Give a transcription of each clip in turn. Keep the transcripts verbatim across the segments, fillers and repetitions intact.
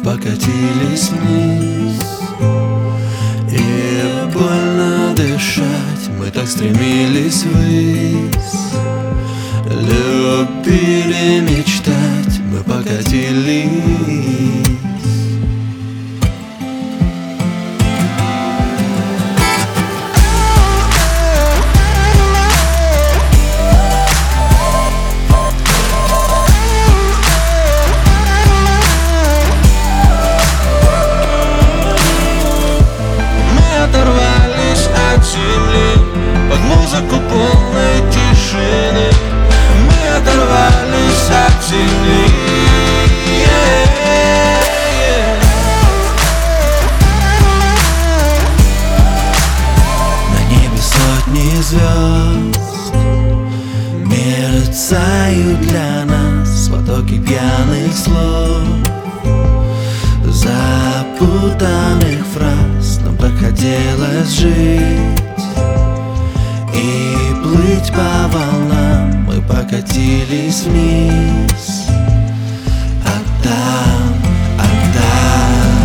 покатились вниз. И больно дышать, мы так стремились ввысь. Любили мечтать, мы покатились. Под музыку полной тишины мы оторвались от земли. Yeah-yeah. На небе сотни звезд мерцают для нас потоки пьяных слов, запутанных фраз. Нам так хотелось жить и плыть по волнам, мы покатились вниз. А там, а там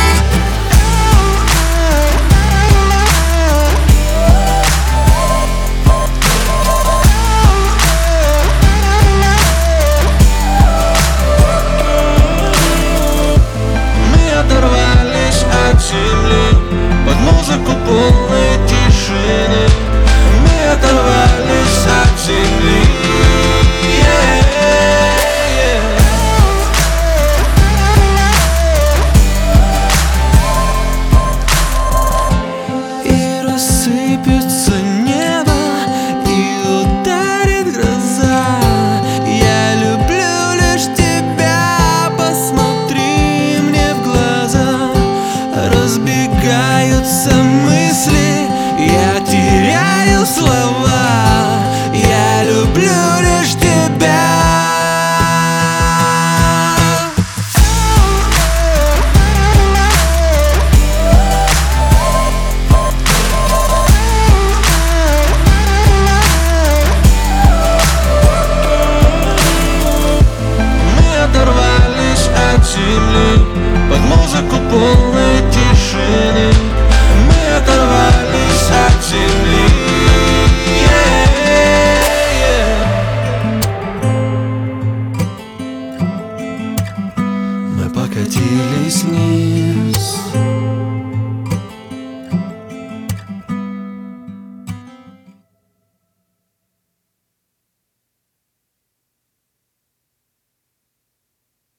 мы оторвались от земли под музыку полной тишины. Мы оторвались от земли. Yeah-yeah. И рассыпется небо, и ударит гроза. Я люблю лишь тебя, посмотри мне в глаза. Разбегаются мысли, я теряю слова. Я люблю лишь тебя. Мы оторвались от земли под музыку полной тишины. Мы оторвались от земли. Yeah-yeah. Мы покатились вниз.